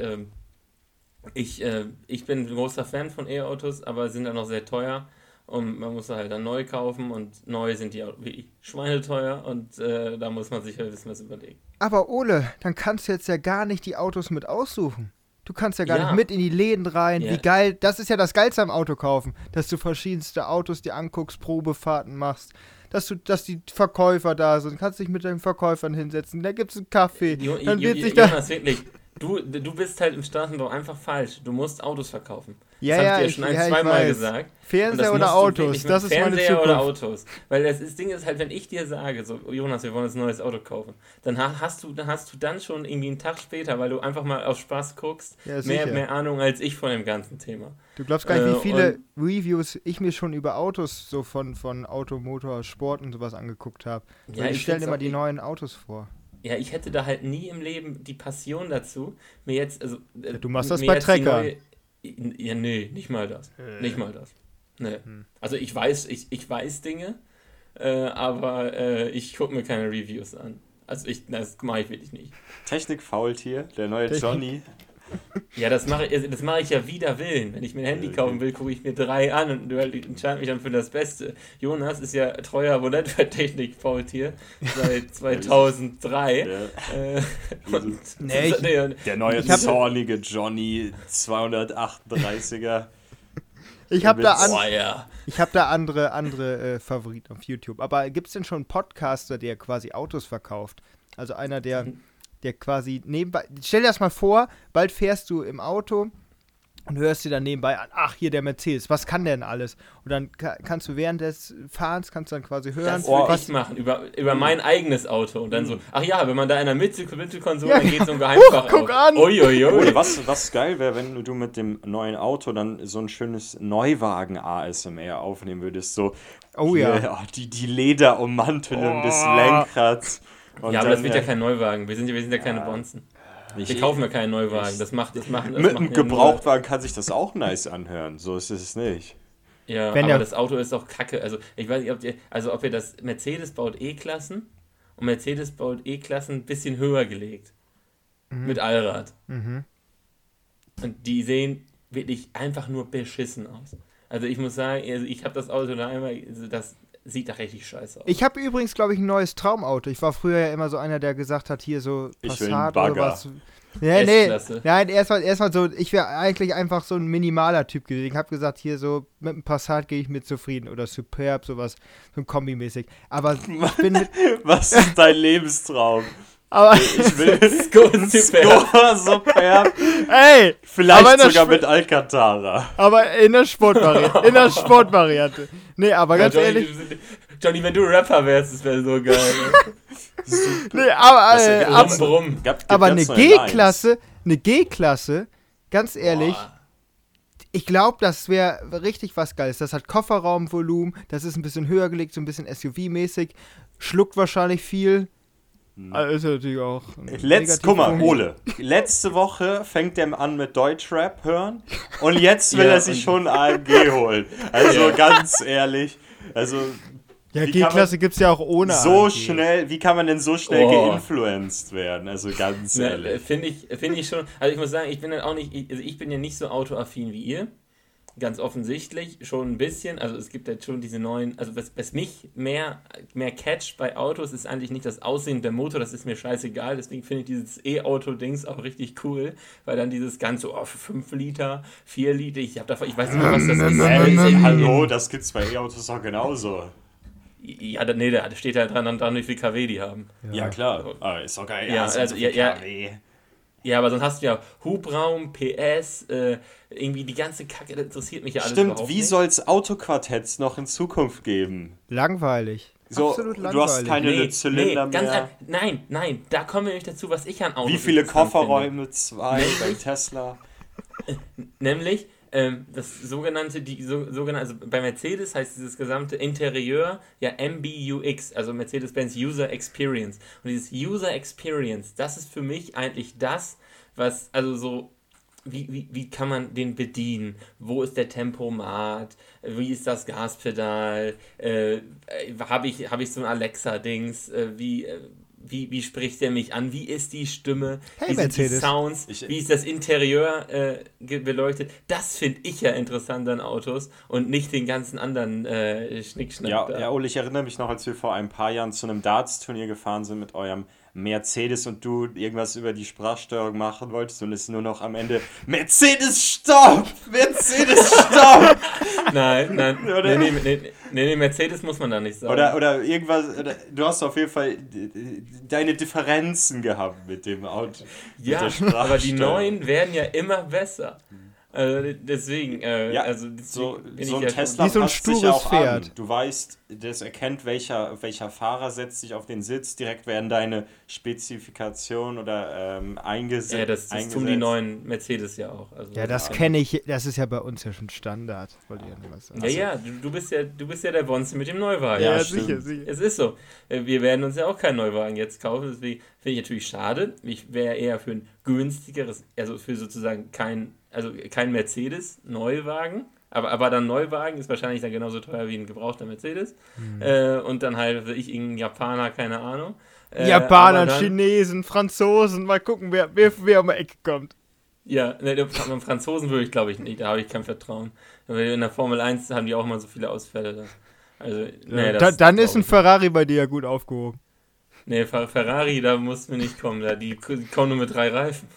ich bin ein großer Fan von E-Autos, aber sind dann noch sehr teuer und man muss halt dann neu kaufen und neu sind die auch wie schweineteuer und da muss man sich halt ein bisschen was überlegen. Aber Ole, dann kannst du jetzt ja gar nicht die Autos mit aussuchen. Du kannst ja gar nicht mit in die Läden rein. Ja. Wie geil, das ist ja das Geilste am Auto kaufen, dass du verschiedenste Autos dir anguckst, Probefahrten machst, dass die Verkäufer da sind, kannst dich mit den Verkäufern hinsetzen, da gibt's einen Kaffee. Jonas, wirklich. Du bist halt im Straßenbau einfach falsch. Du musst Autos verkaufen. Das habe ich dir schon zweimal gesagt. Fernseher oder Autos, das ist meine Zukunft. Fernseher oder Autos. Weil das Ding ist halt, wenn ich dir sage, so, Jonas, wir wollen jetzt ein neues Auto kaufen, dann hast du dann schon irgendwie einen Tag später, weil du einfach mal auf Spaß guckst, mehr Ahnung als ich von dem ganzen Thema. Du glaubst gar nicht, wie viele Reviews ich mir schon über Autos so von Auto, Motor, Sport und sowas angeguckt habe. Ja, ich stelle immer die neuen Autos vor. Ja, ich hätte da halt nie im Leben die Passion dazu, mir jetzt, du machst das bei Treckern. Ja, nee, nicht mal das. Nicht mal das. Nee. Also ich weiß Dinge, aber ich gucke mir keine Reviews an. Also das mache ich wirklich nicht. Technik-Faultier, der neue Johnny. Ja, das mache ich ja wider Willen. Wenn ich mir ein Handy kaufen will, gucke ich mir 3 an und entscheide mich dann für das Beste. Jonas ist ja treuer Abonnent für Technik-Faultier seit 2003. Der neue zornige Johnny 238er. Ich habe da andere Favoriten auf YouTube. Aber gibt es denn schon einen Podcaster, der quasi Autos verkauft? Also einer, der quasi nebenbei... Stell dir das mal vor, bald fährst du im Auto und hörst dir dann nebenbei an, ach, hier der Mercedes, was kann der denn alles? Und dann kannst du während des Fahrens quasi hören. Das würde ich machen, über mein eigenes Auto. Und dann so, ach ja, wenn man da in der Mittelkonsole, dann geht so ein Geheimfach guck auf. An! Oder was geil wäre, wenn du mit dem neuen Auto dann so ein schönes Neuwagen-ASMR aufnehmen würdest. So, die Lederummantelung des Lenkrads. Und aber das wird ja kein Neuwagen. Wir sind ja keine Bonzen. Wir kaufen ja keinen Neuwagen. Mit einem Gebrauchtwagen kann sich das auch nice anhören. So ist es nicht. Ja, aber das Auto ist doch kacke. Also ich weiß nicht, ob ihr das Mercedes baut E-Klassen und Mercedes baut E-Klassen ein bisschen höher gelegt. Mit Allrad. Und die sehen wirklich einfach nur beschissen aus. Also ich muss sagen, also ich habe das Auto da einmal, also das sieht da richtig scheiße aus. Ich habe übrigens, glaube ich, ein neues Traumauto. Ich war früher ja immer so einer, der gesagt hat, hier so Passat oder was. Ja, nein, erstmal so, ich wäre eigentlich einfach so ein minimaler Typ gewesen. Ich habe gesagt, hier so, mit einem Passat gehe ich mir zufrieden oder Superb, sowas, so ein Kombi-mäßig. Aber ich bin mit... Was ist dein Lebenstraum? Aber ich will Superb. Ey! Vielleicht sogar mit Alcantara. Aber in der Sportvariante. Nee, aber ganz ehrlich... Johnny, wenn du Rapper wärst, das wäre so geil. Nee, aber eine G-Klasse, ganz ehrlich, ich glaube, das wäre richtig was Geiles. Das hat Kofferraumvolumen, das ist ein bisschen höher gelegt, so ein bisschen SUV-mäßig, schluckt wahrscheinlich viel. Ist natürlich auch. Guck mal, Ole. Letzte Woche fängt der an mit Deutschrap hören und jetzt will er sich schon ein AMG holen. Also ganz ehrlich, also. Ja, G-Klasse gibt's ja auch ohne so AMG. Schnell, wie kann man denn so schnell geinfluenced werden? Also ganz ehrlich. Finde ich schon. Also ich muss sagen, ich bin dann auch nicht, ich bin ja nicht so autoaffin wie ihr. Ganz offensichtlich, schon ein bisschen. Also es gibt halt schon diese neuen, also was mich mehr catcht bei Autos, ist eigentlich nicht das Aussehen der Motor, das ist mir scheißegal. Deswegen finde ich dieses E-Auto-Dings auch richtig cool, weil dann dieses ganze, für 5 Liter, 4 Liter, ich weiß nicht mehr, was das ist. Hallo, das gibt's bei E-Autos auch genauso. Ja, nee, da steht ja dran, wie viel kW die haben. Ja, klar. Aber ist doch geil. Ja, also, KW. Ja, aber sonst hast du ja Hubraum, PS, irgendwie die ganze Kacke, das interessiert mich ja alles überhaupt nicht. Stimmt, wie soll's Autoquartetts noch in Zukunft geben? Langweilig. So, absolut langweilig. Du hast keine Zylinder mehr. Nein, da kommen wir nämlich dazu, was ich an Autos wie viele Kofferräume? 2 bei Tesla. Nämlich, das sogenannte, also bei Mercedes heißt dieses gesamte Interieur ja MBUX, also Mercedes-Benz User Experience. Und dieses User Experience, das ist für mich eigentlich das, was, also so, wie kann man den bedienen? Wo ist der Tempomat? Wie ist das Gaspedal? Habe ich so ein Alexa-Dings? Wie spricht der mich an? Wie ist die Stimme? Hey, wie sind Mercedes. die Sounds? Wie ist das Interieur beleuchtet? Das finde ich ja interessant an Autos und nicht den ganzen anderen Schnickschnack. Ja, Ole, ich erinnere mich noch, als wir vor ein paar Jahren zu einem Darts-Turnier gefahren sind mit eurem Mercedes und du irgendwas über die Sprachsteuerung machen wolltest und es nur noch am Ende Mercedes, stopp! Mercedes, stopp! Nein. Nee, Mercedes muss man da nicht sagen. Oder irgendwas, du hast auf jeden Fall deine Differenzen gehabt mit dem Auto. Ja, aber die neuen werden ja immer besser. Also deswegen, so ein ja Tesla so ein passt sich auch Pferd. an. Du weißt, das erkennt, welcher Fahrer setzt sich auf den Sitz, direkt werden deine Spezifikationen oder eingesetzt. Ja, das tun die neuen Mercedes ja auch. Also, ja, das kenne ich, das ist ja bei uns ja schon Standard. Wollte ich ja nur was sagen. Ja, du bist ja der Bonze mit dem Neuwagen. Ja, sicher. Es ist so. Wir werden uns ja auch keinen Neuwagen jetzt kaufen, deswegen finde ich natürlich schade. Ich wäre eher für ein günstigeres, also für sozusagen kein Mercedes Neuwagen, aber dann Neuwagen ist wahrscheinlich dann genauso teuer wie ein gebrauchter Mercedes. Und dann halt irgendein Japaner, keine Ahnung. Japaner, Chinesen, Franzosen, mal gucken, wer um die Ecke kommt. Ja, beim Franzosen würde ich, glaube ich, nicht, da habe ich kein Vertrauen. In der Formel 1 haben die auch immer so viele Ausfälle. Also, dann ist ein Ferrari bei dir ja gut aufgehoben. Nee, Ferrari, da muss mir nicht kommen, die kommen nur mit 3 Reifen.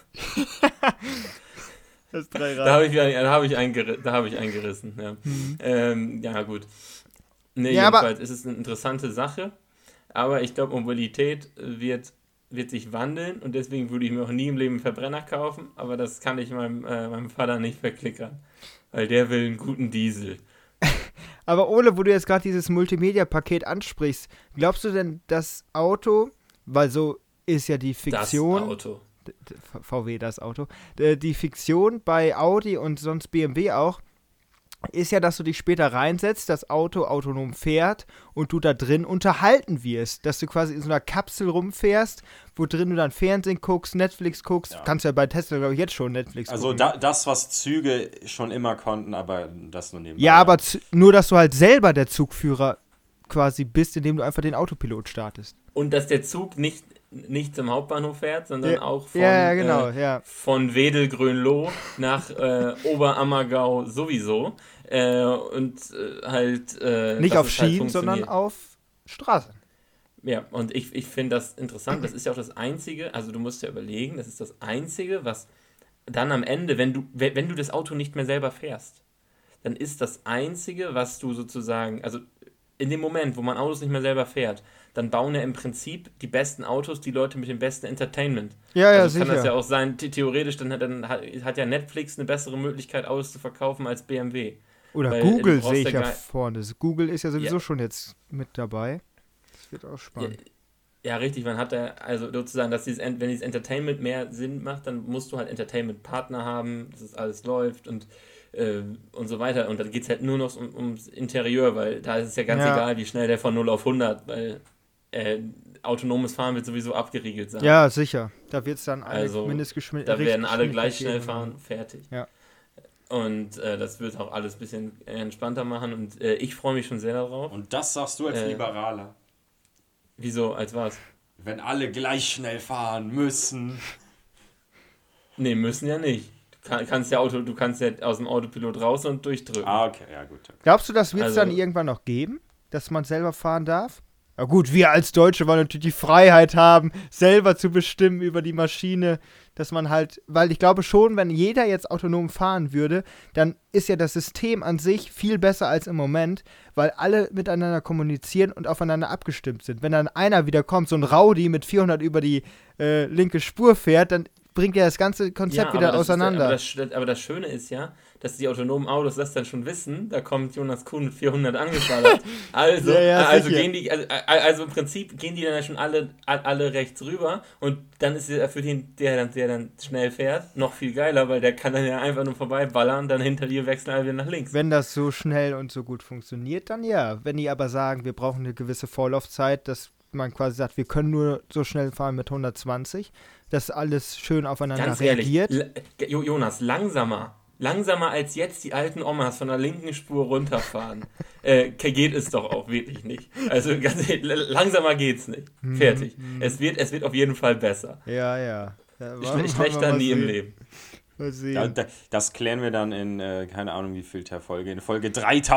Das ist 3 Reifen. Da habe ich eingerissen. Ja, ja gut. Nee, ja, jedenfalls ist es eine interessante Sache, aber ich glaube, Mobilität wird sich wandeln und deswegen würde ich mir auch nie im Leben einen Verbrenner kaufen, aber das kann ich meinem Vater nicht verklickern, weil der will einen guten Diesel. Aber Ole, wo du jetzt gerade dieses Multimedia-Paket ansprichst, glaubst du denn, das Auto, weil so ist ja die Fiktion... Das Auto. VW, das Auto. Die Fiktion bei Audi und sonst BMW auch, ist ja, dass du dich später reinsetzt, das Auto autonom fährt und du da drin unterhalten wirst. Dass du quasi in so einer Kapsel rumfährst, wo drin du dann Fernsehen guckst, Netflix guckst. Ja. Kannst ja bei Tesla, glaube ich, jetzt schon Netflix gucken. Also das, was Züge schon immer konnten, aber das nur nebenbei. Ja, aber nur, dass du halt selber der Zugführer quasi bist, indem du einfach den Autopilot startest. Und dass der Zug nicht zum Hauptbahnhof fährt, sondern auch von Wedel-Grönloh nach Oberammergau sowieso. Nicht auf Schienen, sondern auf Straßen. Ja, und ich finde das interessant. Das ist ja auch das Einzige, also du musst ja überlegen, das ist das Einzige, was dann am Ende, wenn du das Auto nicht mehr selber fährst, dann ist das Einzige, was du sozusagen, also in dem Moment, wo man Autos nicht mehr selber fährt, dann bauen ja im Prinzip die besten Autos die Leute mit dem besten Entertainment. Ja, also sicher. Kann das ja auch sein, theoretisch, dann hat ja Netflix eine bessere Möglichkeit, Autos zu verkaufen als BMW. Oder weil Google sehe ich ja vorne. Google ist ja sowieso schon jetzt mit dabei. Das wird auch spannend. Ja, richtig. Man hat da, also sozusagen, dass wenn dieses Entertainment mehr Sinn macht, dann musst du halt Entertainment-Partner haben, dass es alles läuft und so weiter. Und dann geht es halt nur noch ums Interieur, weil da ist es ja ganz egal, wie schnell der von 0 auf 100, weil autonomes Fahren wird sowieso abgeriegelt sein. Ja, sicher. Da wird es dann Mindestgeschwindigkeit. Da werden alle gleich schnell fahren, fertig. Ja. Und das wird auch alles ein bisschen entspannter machen und ich freue mich schon sehr darauf. Und das sagst du als Liberaler. Wieso, als was? Wenn alle gleich schnell fahren müssen. Nee, müssen ja nicht. Du kannst ja aus dem Autopilot raus und durchdrücken. Okay, ja gut. Okay. Glaubst du, das wird es dann irgendwann noch geben, dass man selber fahren darf? Ja gut, wir als Deutsche wollen natürlich die Freiheit haben, selber zu bestimmen über die Maschine, dass man halt, weil ich glaube schon, wenn jeder jetzt autonom fahren würde, dann ist ja das System an sich viel besser als im Moment, weil alle miteinander kommunizieren und aufeinander abgestimmt sind. Wenn dann einer wieder kommt, so ein Rowdy mit 400 über die linke Spur fährt, dann bringt ja das ganze Konzept wieder auseinander. Aber das Schöne ist ja, dass die autonomen Autos das dann schon wissen. Da kommt Jonas Kuhn mit 400 angeschlagen. Also, also im Prinzip gehen die dann ja schon alle rechts rüber und dann ist es für den, der dann schnell fährt, noch viel geiler, weil der kann dann ja einfach nur vorbeiballern, dann hinter dir wechseln alle wieder nach links. Wenn das so schnell und so gut funktioniert, dann ja. Wenn die aber sagen, wir brauchen eine gewisse Vorlaufzeit, dass man quasi sagt, wir können nur so schnell fahren mit 120, dass alles schön aufeinander ganz reagiert. Ehrlich, Jonas, langsamer als jetzt die alten Omas von der linken Spur runterfahren, geht es doch auch wirklich nicht. Also ganz ehrlich, langsamer geht's nicht. Fertig. Es wird auf jeden Fall besser. Ja. Schlechter nie im Leben. Das klären wir dann in, keine Ahnung wie viel der Folge, in Folge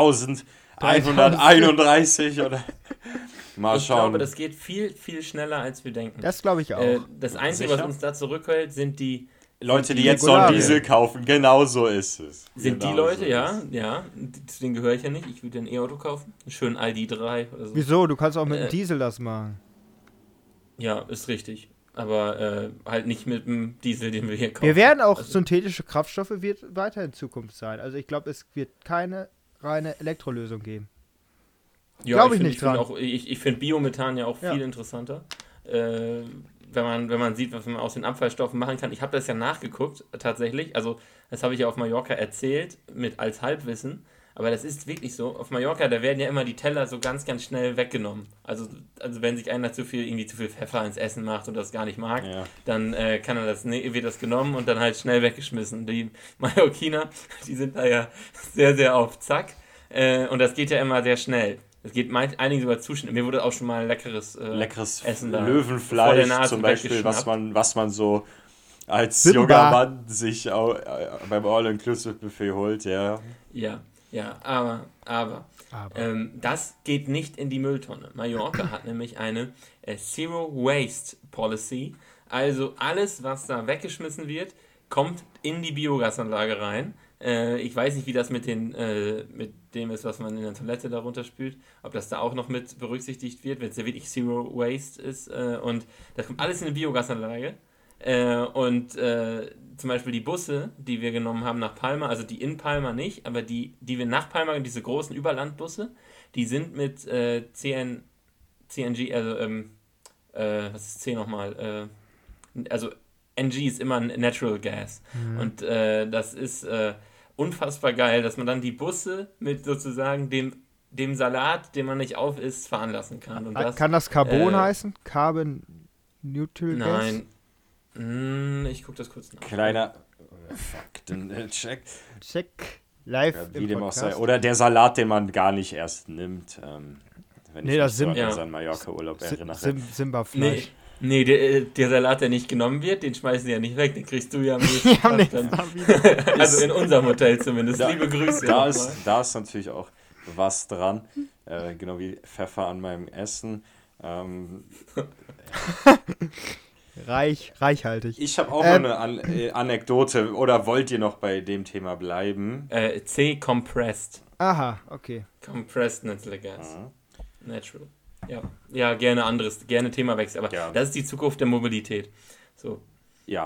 3131 oder mal schauen. Ich glaube, das geht viel, viel schneller, als wir denken. Das glaube ich auch. Das Einzige, was uns da zurückhält, sind die Leute, die jetzt so einen Diesel kaufen. Genau so ist es. Sind die Leute, ja. Zu denen gehöre ich ja nicht. Ich würde ein E-Auto kaufen. Einen schönen ID3 oder so. Wieso? Du kannst auch mit dem Diesel das machen. Ja, ist richtig. Aber halt nicht mit dem Diesel, den wir hier kaufen. Wir werden auch synthetische Kraftstoffe wird weiter in Zukunft sein. Also ich glaube, es wird keine reine Elektrolösung geben. Ja, glaube ich nicht dran. Ich finde Biomethan ja auch viel interessanter. Wenn man sieht, was man aus den Abfallstoffen machen kann. Ich habe das ja nachgeguckt, tatsächlich. Also, das habe ich ja auf Mallorca erzählt, als Halbwissen. Aber das ist wirklich so. Auf Mallorca, da werden ja immer die Teller so ganz, ganz schnell weggenommen. Also wenn sich einer zu viel Pfeffer ins Essen macht und das gar nicht mag, dann wird das genommen und dann halt schnell weggeschmissen. Die Mallorquiner, die sind da ja sehr, sehr auf Zack. Und das geht ja immer sehr schnell. Es geht einigen sogar zu schnell. Mir wurde auch schon mal leckeres Essen da Löwenfleisch zum Beispiel, was man so als junger Mann sich auch, beim All-Inclusive-Buffet holt, ja. Ja, aber. Das geht nicht in die Mülltonne. Mallorca hat nämlich eine Zero Waste Policy. Also alles, was da weggeschmissen wird, kommt in die Biogasanlage rein. Ich weiß nicht, wie das mit dem ist, was man in der Toilette darunter spült, ob das da auch noch mit berücksichtigt wird, wenn es ja wirklich Zero Waste ist. Und das kommt alles in eine Biogasanlage. Zum Beispiel die Busse, die wir genommen haben nach Palma, also die in Palma nicht, aber die wir nach Palma, diese großen Überlandbusse, die sind mit CNG, also was ist C nochmal? Also NG ist immer Natural Gas. Und das ist unfassbar geil, dass man dann die Busse mit sozusagen dem Salat, den man nicht auf isst, fahren lassen kann. Und kann das Carbon heißen? Carbon Neutral Gas? Nein. Ich gucke das kurz nach. Kleiner Faktencheck. Check live wie dem auch sei. Oder der Salat, den man gar nicht erst nimmt. wenn ich mich so an unseren Mallorca-Urlaub erinnere. Simba-Fleisch. Nee, der Salat, der nicht genommen wird, den schmeißen die ja nicht weg, den kriegst du ja am nächsten Tag dann. Also in unserem Hotel zumindest. Liebe Grüße. Da ist natürlich auch was dran, genau wie Pfeffer an meinem Essen. Reichhaltig. Ich habe auch noch eine Anekdote, oder wollt ihr noch bei dem Thema bleiben? Compressed. Aha, okay. Compressed Natural Gas. Natural. Ja, gerne Themawechsel, aber das ist die Zukunft der Mobilität. So. Ja,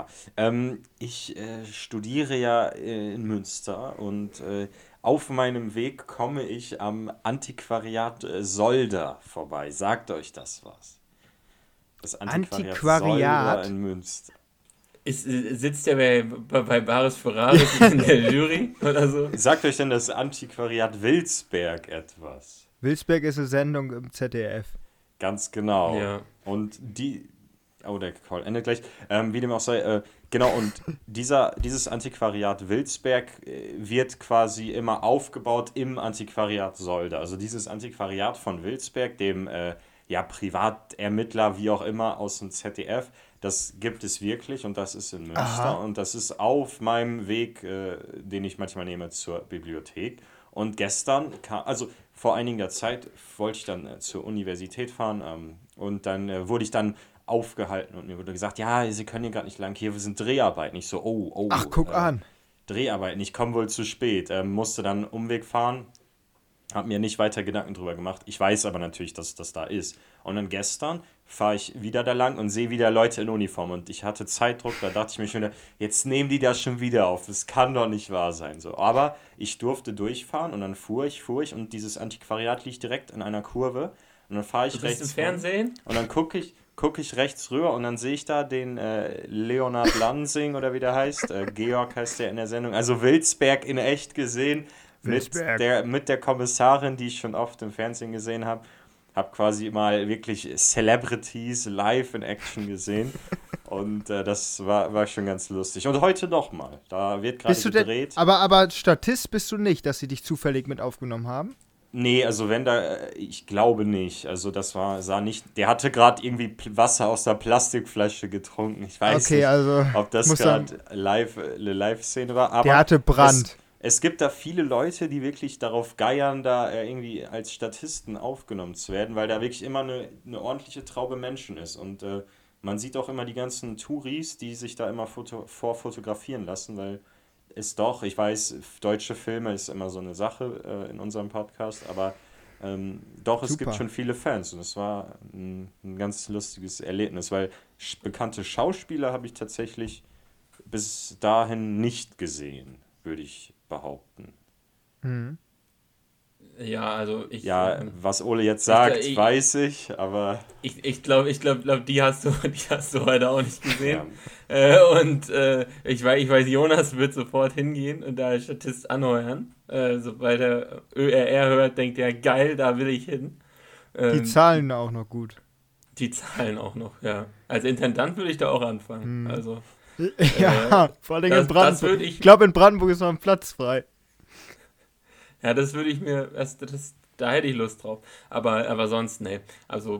ich studiere ja in Münster und auf meinem Weg komme ich am Antiquariat Solda vorbei. Sagt euch das was? Das Antiquariat Solda in Münster. Sitzt der bei Baris Ferraris in der Jury oder so? Sagt euch denn das Antiquariat Wilsberg etwas? Wilsberg ist eine Sendung im ZDF. Ganz genau. Ja. Und der Call endet gleich. Wie dem auch sei, genau, und dieses Antiquariat Wilsberg wird quasi immer aufgebaut im Antiquariat Solda. Also dieses Antiquariat von Wilsberg, dem Privatermittler, wie auch immer, aus dem ZDF, das gibt es wirklich und das ist in Münster. Aha. Und das ist auf meinem Weg, den ich manchmal nehme, zur Bibliothek. Und gestern vor einiger Zeit wollte ich dann zur Universität fahren und dann wurde ich dann aufgehalten und mir wurde gesagt, ja, Sie können hier gerade nicht lang, hier sind Dreharbeiten. Ich so, oh. Ach, guck an. Dreharbeiten, ich komme wohl zu spät. Musste dann einen Umweg fahren, habe mir nicht weiter Gedanken drüber gemacht. Ich weiß aber natürlich, dass das da ist. Und dann gestern fahre ich wieder da lang und sehe wieder Leute in Uniform. Und ich hatte Zeitdruck, da dachte ich mir schon wieder, jetzt nehmen die das schon wieder auf. Das kann doch nicht wahr sein. So. Aber ich durfte durchfahren und dann fuhr ich und dieses Antiquariat liegt direkt in einer Kurve. Und dann fahre ich rechts im Fernsehen? Und dann gucke ich rechts rüber und dann sehe ich da den Leonard Lansing oder wie der heißt. Georg heißt der in der Sendung. Also Wilsberg in echt gesehen. Mit der Kommissarin, die ich schon oft im Fernsehen gesehen habe. Habe quasi mal wirklich Celebrities live in Action gesehen. Und das war schon ganz lustig. Und heute nochmal. Da wird gerade gedreht. Aber Statist bist du nicht, dass sie dich zufällig mit aufgenommen haben? Nee, also ich glaube nicht. Also sah nicht, der hatte gerade irgendwie Wasser aus der Plastikflasche getrunken. Ich weiß nicht, ob das gerade eine Live-Szene war. Aber der hatte Brand. Es gibt da viele Leute, die wirklich darauf geiern, da irgendwie als Statisten aufgenommen zu werden, weil da wirklich immer eine ordentliche Traube Menschen ist. Und man sieht auch immer die ganzen Touris, die sich da immer vorfotografieren lassen, weil ich weiß, deutsche Filme ist immer so eine Sache in unserem Podcast, aber es gibt schon viele Fans und es war ein ganz lustiges Erlebnis, weil bekannte Schauspieler habe ich tatsächlich bis dahin nicht gesehen, würde ich behaupten. Mhm. Ja, also was Ole jetzt sagt, weiß ich, aber ich glaube, die hast du heute auch nicht gesehen. Ja. Ich weiß, Jonas wird sofort hingehen und da als Statist anheuern. Sobald er ÖRR hört, denkt er, geil, da will ich hin. Die zahlen auch noch gut. Die zahlen auch noch, ja. Als Intendant würde ich da auch anfangen. Also, vor allem in Brandenburg. Ich glaube, in Brandenburg ist noch ein Platz frei. Ja, das würde ich mir, da hätte ich Lust drauf. Aber sonst, nee. Also,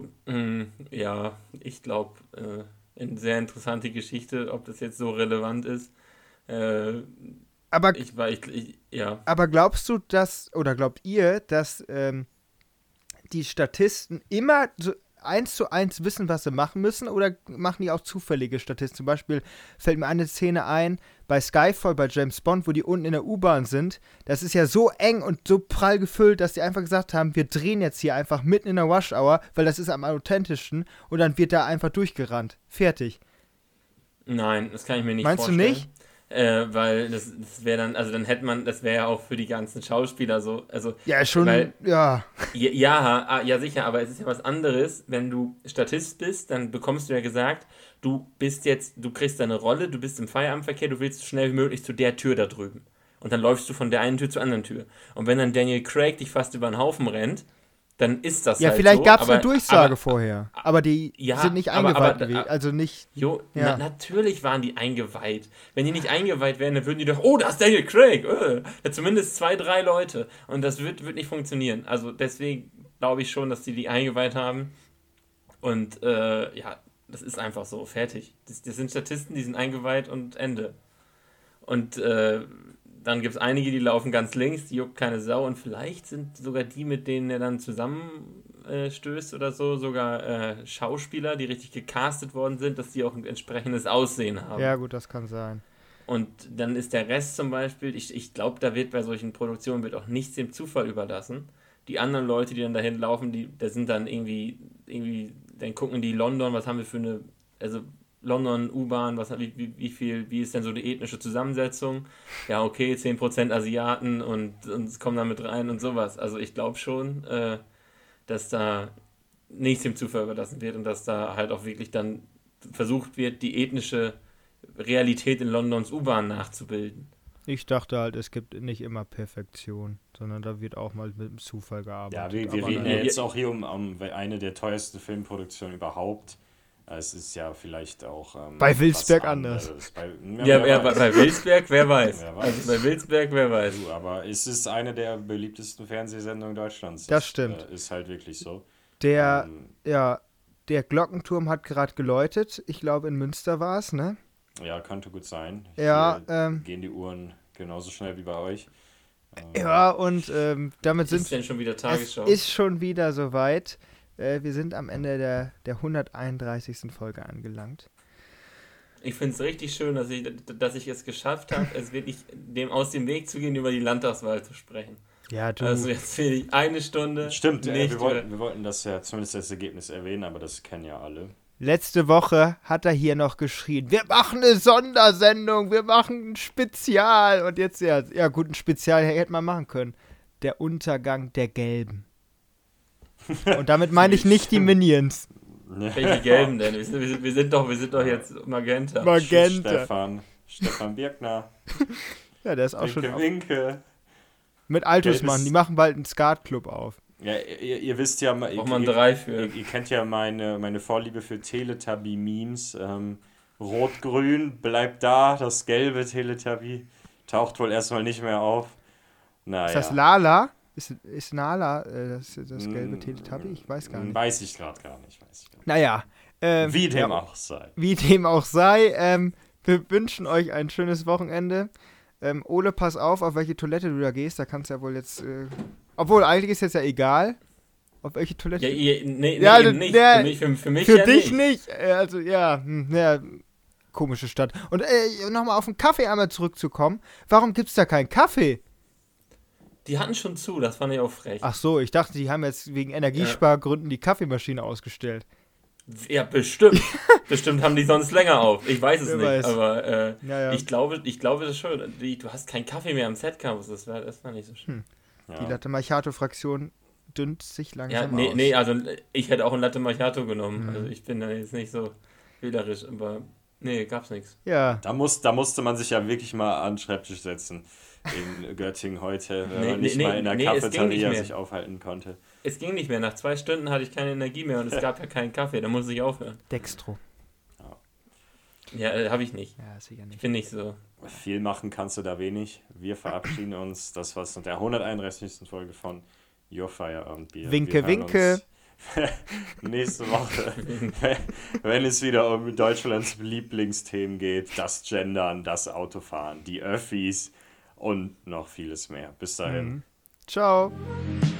ich glaube, eine sehr interessante Geschichte, ob das jetzt so relevant ist. Aber glaubst du, glaubt ihr, dass die Statisten immer so 1:1 wissen, was sie machen müssen, oder machen die auch zufällige Statisten? Zum Beispiel fällt mir eine Szene ein, bei Skyfall, bei James Bond, wo die unten in der U-Bahn sind. Das ist ja so eng und so prall gefüllt, dass die einfach gesagt haben, wir drehen jetzt hier einfach mitten in der Rush-Hour, weil das ist am authentischsten, und dann wird da einfach durchgerannt. Fertig. Nein, das kann ich mir nicht vorstellen. Meinst du nicht? Weil das wäre dann, also dann hätte man, das wäre ja auch für die ganzen Schauspieler so, also... Ja, schon, weil, ja. Ja, sicher, aber es ist ja was anderes, wenn du Statist bist, dann bekommst du ja gesagt, du kriegst deine Rolle, du bist im Feierabendverkehr, du willst so schnell wie möglich zu der Tür da drüben. Und dann läufst du von der einen Tür zur anderen Tür. Und wenn dann Daniel Craig dich fast über den Haufen rennt, dann ist das halt so. Ja, vielleicht gab es eine Durchsage vorher, aber die sind nicht eingeweiht. Also nicht... Natürlich waren die eingeweiht. Wenn die nicht eingeweiht wären, dann würden die doch, oh, da ist Daniel Craig. Ja, zumindest 2, 3 Leute. Und das wird nicht funktionieren. Also deswegen glaube ich schon, dass die eingeweiht haben. Und ja, das ist einfach so, fertig. Das sind Statisten, die sind eingeweiht und Ende. Und dann gibt es einige, die laufen ganz links, die juckt keine Sau. Und vielleicht sind sogar die, mit denen er dann zusammenstößt oder so, sogar Schauspieler, die richtig gecastet worden sind, dass die auch ein entsprechendes Aussehen haben. Ja, gut, das kann sein. Und dann ist der Rest zum Beispiel, ich glaube, da wird bei solchen Produktionen wird auch nichts dem Zufall überlassen. Die anderen Leute, die dann dahin laufen, da sind dann irgendwie, dann gucken die London, was haben wir für eine, also London, U-Bahn, wie ist denn so die ethnische Zusammensetzung? Ja, okay, 10% Asiaten und es kommen da mit rein und sowas. Also ich glaube schon, dass da nichts dem Zufall überlassen wird und dass da halt auch wirklich dann versucht wird, die ethnische Realität in Londons U-Bahn nachzubilden. Ich dachte halt, es gibt nicht immer Perfektion, sondern da wird auch mal mit dem Zufall gearbeitet. Ja, wir reden ja jetzt auch hier um eine der teuersten Filmproduktionen überhaupt. Es ist ja vielleicht auch bei Wilsberg anders. Bei Wilsberg, wer weiß. Also bei Wilsberg, wer weiß. Aber es ist eine der beliebtesten Fernsehsendungen Deutschlands. Das stimmt. Ist halt wirklich so. Der Glockenturm hat gerade geläutet. Ich glaube, in Münster war es, ne? Ja, könnte gut sein. Ja, gehen die Uhren genauso schnell wie bei euch. Ja, und damit sind... Ist denn schon wieder Tagesschau? Es ist schon wieder soweit. Wir sind am Ende der 131. Folge angelangt. Ich finde es richtig schön, dass ich es geschafft habe, es wirklich dem aus dem Weg zu gehen, über die Landtagswahl zu sprechen. Ja, du. Also jetzt will ich eine Stunde. Stimmt, wir wollten das ja zumindest das Ergebnis erwähnen, aber das kennen ja alle. Letzte Woche hat er hier noch geschrien, wir machen eine Sondersendung, wir machen ein Spezial. Und jetzt, ja gut, ein Spezial hätte man machen können. Der Untergang der Gelben. Und damit meine ich nicht die Minions. Welche Gelben denn? Wir sind doch jetzt Magenta. Stefan Birkner. Ja, der ist auch schon Winke. Mit Altusmann, die machen bald einen Skatclub auf. Ja, ihr wisst ja, ihr kennt ja meine Vorliebe für Teletubby-Memes. Rot-Grün bleibt da, das gelbe Teletubby taucht wohl erstmal nicht mehr auf. Naja. Ist das Lala? Ist Nala das gelbe Teletubby? Ich weiß gar nicht. Weiß ich gerade gar nicht. Naja. Wie dem auch sei. Wie dem auch sei. Wir wünschen euch ein schönes Wochenende. Ole, pass auf welche Toilette du da gehst. Da kannst du ja wohl jetzt... obwohl, eigentlich ist jetzt ja egal, auf welche Toilette... nicht. Für mich für ja dich nicht. Also, ja, komische Stadt. Und nochmal auf den Kaffee einmal zurückzukommen. Warum gibt's da keinen Kaffee? Die hatten schon zu, das fand ich auch frech. Ach so, ich dachte, die haben jetzt wegen Energiespargründen die Kaffeemaschine ausgestellt. Ja, bestimmt. Bestimmt haben die sonst länger auf. Ich weiß es nicht, weiß. Aber ja. Ich glaube das ist schon. Du hast keinen Kaffee mehr am Set-Campus, das war nicht so schön. Ja. Die Latte Macchiato-Fraktion dünnt sich langsam aus. Nee, also ich hätte auch ein Latte Macchiato genommen. Also ich bin da jetzt nicht so wählerisch, aber nee, gab's nichts. Ja. Da musste man sich ja wirklich mal an den Schreibtisch setzen in Göttingen heute, wenn man nicht mal in der Cafeteria sich aufhalten konnte. Es ging nicht mehr. Nach 2 Stunden hatte ich keine Energie mehr und es gab ja keinen Kaffee. Da musste ich aufhören. Dextro. Ja, habe ich nicht. Ja, sicher nicht. Ich bin nicht so. Viel machen kannst du da wenig. Wir verabschieden uns. Das war der 131. Folge von Your Feierabend Bier. Winke, winke. Nächste Woche, wenn es wieder um Deutschlands Lieblingsthemen geht, das Gendern, das Autofahren, die Öffis und noch vieles mehr. Bis dahin. Ciao.